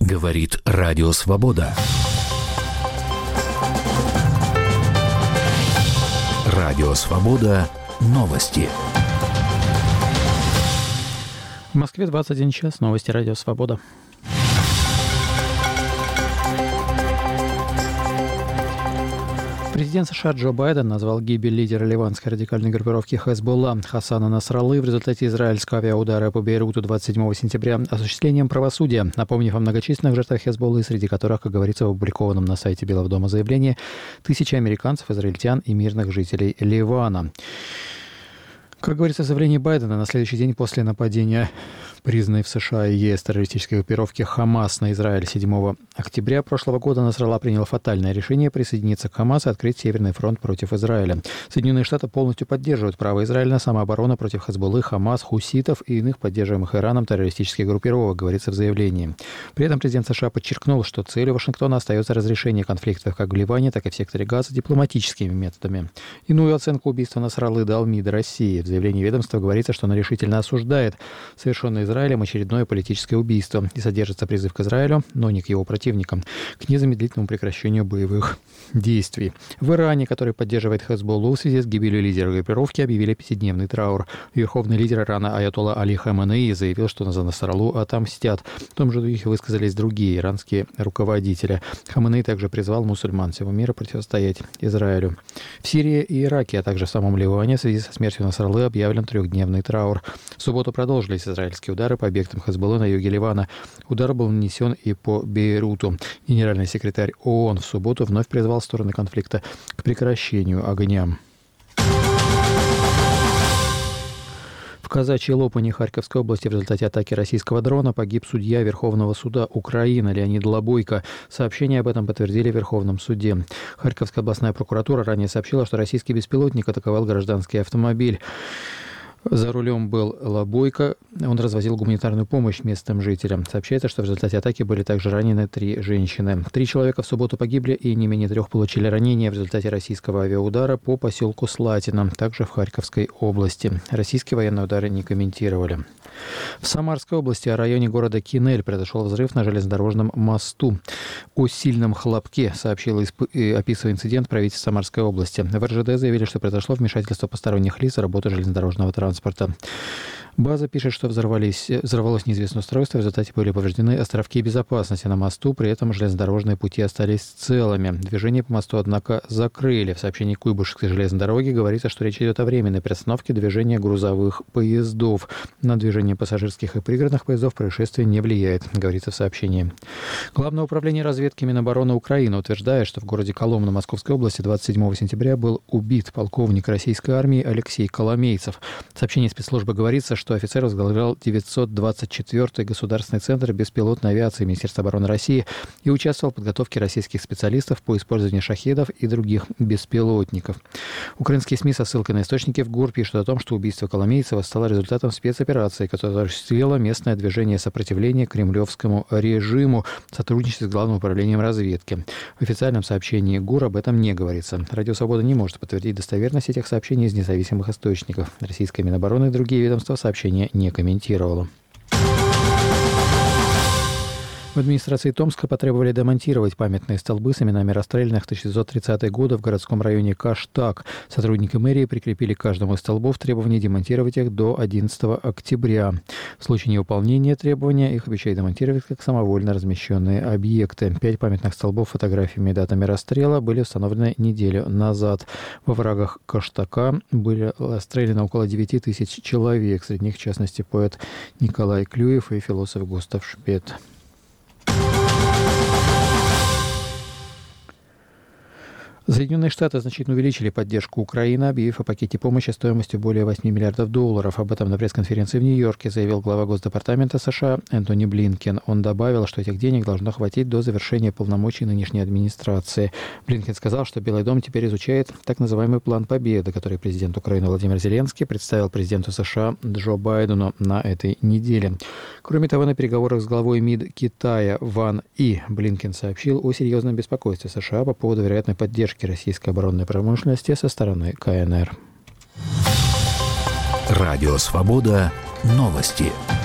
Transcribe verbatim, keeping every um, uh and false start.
Говорит Радио Свобода. Радио Свобода. Новости. В Москве двадцать один час. Новости Радио Свобода. Президент США Джо Байден назвал гибель лидера ливанской радикальной группировки Хезболла Хасана Насраллы в результате израильского авиаудара по Бейруту двадцать седьмого сентября осуществлением правосудия, напомнив о многочисленных жертвах Хезболлы, среди которых, как говорится в опубликованном на сайте Белого дома заявлении, тысячи американцев, израильтян и мирных жителей Ливана. Как говорится в заявлении Байдена, на следующий день после нападения признанной в США и ЕС террористической группировки «Хамас» на Израиль седьмого октября прошлого года Насралла принял фатальное решение присоединиться к «Хамас» и открыть Северный фронт против Израиля. Соединенные Штаты полностью поддерживают право Израиля на самооборону против Хезболлы, «Хамас», хуситов и иных поддерживаемых Ираном террористических группировок, говорится в заявлении. При этом президент США подчеркнул, что целью Вашингтона остается разрешение конфликтов как в Ливане, так и в секторе Газа дипломатическими методами. Иную оценку убийства Насраллы дал МИД России. В заявлении ведомства говорится, что оно решительно осуждает совершенное Израилем очередное политическое убийство и содержится призыв к Израилю, но не к его противникам, к незамедлительному прекращению боевых действий. В Иране, который поддерживает Хезболлу, в связи с гибелью лидера группировки объявили пятидневный траур. Верховный лидер Ирана Аятолла Али Хаменеи заявил, что за Насраллу отомстят. В том же духе высказались другие иранские руководители. Хаменеи также призвал мусульман всего мира противостоять Израилю. В Сирии и Ираке, а также в самом Ливане в связи со смертью Насраллы объявлен трехдневный траур. В субботу продолжились израильские удары по объектам Хезболлы на юге Ливана. Удар был нанесен и по Бейруту. Генеральный секретарь ООН в субботу вновь призвал стороны конфликта к прекращению огня. В Казачьей Лопани Харьковской области в результате атаки российского дрона погиб судья Верховного суда Украины Леонид Лобойко. Сообщение об этом подтвердили в Верховном суде. Харьковская областная прокуратура ранее сообщила, что российский беспилотник атаковал гражданский автомобиль. За рулем был Лобойко. Он развозил гуманитарную помощь местным жителям. Сообщается, что в результате атаки были также ранены три женщины. Три человека в субботу погибли и не менее трех получили ранения в результате российского авиаудара по поселку Слатино, также в Харьковской области. Российские военные удары не комментировали. В Самарской области, о районе города Кинель, произошел взрыв на железнодорожном мосту. О сильном хлопке сообщил и описывая инцидент правительство Самарской области. В эр жэ дэ заявили, что произошло вмешательство посторонних лиц в работу железнодорожного транспорта. База пишет, что взорвались, взорвалось неизвестное устройство, в результате были повреждены островки безопасности на мосту, при этом железнодорожные пути остались целыми. Движение по мосту, однако, закрыли. В сообщении Куйбышевской железной дороги говорится, что речь идет о временной приостановке движения грузовых поездов. На движение пассажирских и пригородных поездов происшествие не влияет, говорится в сообщении. Главное управление разведки Минобороны Украины утверждает, что в городе Коломна Московской области двадцать седьмого сентября был убит полковник российской армии Алексей Коломейцев. В сообщении спецслужбы говорится, что что офицер возглавлял девятьсот двадцать четвёртый государственный центр беспилотной авиации Министерства обороны России и участвовал в подготовке российских специалистов по использованию шахедов и других беспилотников. Украинские СМИ со ссылкой на источники в ГУР пишут о том, что убийство Коломейцева стало результатом спецоперации, которая осуществила местное движение сопротивления кремлевскому режиму в сотрудничестве с Главным управлением разведки. В официальном сообщении ГУР об этом не говорится. Радио Свобода не может подтвердить достоверность этих сообщений из независимых источников. Российская Минобороны и другие ведомства сообщения не комментировала. В администрации Томска потребовали демонтировать памятные столбы с именами расстрелянных в тысяча девятьсот тридцатые годы в городском районе Каштаг. Сотрудники мэрии прикрепили к каждому из столбов требование демонтировать их до одиннадцатого октября. В случае невыполнения требования их обещают демонтировать как самовольно размещенные объекты. Пять памятных столбов с фотографиями и датами расстрела были установлены неделю назад. Во врагах Каштака были расстреляны около девяти тысяч человек. Среди них, в частности, поэт Николай Клюев и философ Густав Шпет. Соединенные Штаты значительно увеличили поддержку Украины, объявив о пакете помощи стоимостью более восьми миллиардов долларов. Об этом на пресс-конференции в Нью-Йорке заявил глава Госдепартамента США Энтони Блинкен. Он добавил, что этих денег должно хватить до завершения полномочий нынешней администрации. Блинкен сказал, что Белый дом теперь изучает так называемый план победы, который президент Украины Владимир Зеленский представил президенту США Джо Байдену на этой неделе. Кроме того, на переговорах с главой МИД Китая Ван И Блинкен сообщил о серьезном беспокойстве США по поводу вероятной поддержки российской оборонной промышленности со стороны ка эн эр. Радио Свобода. Новости.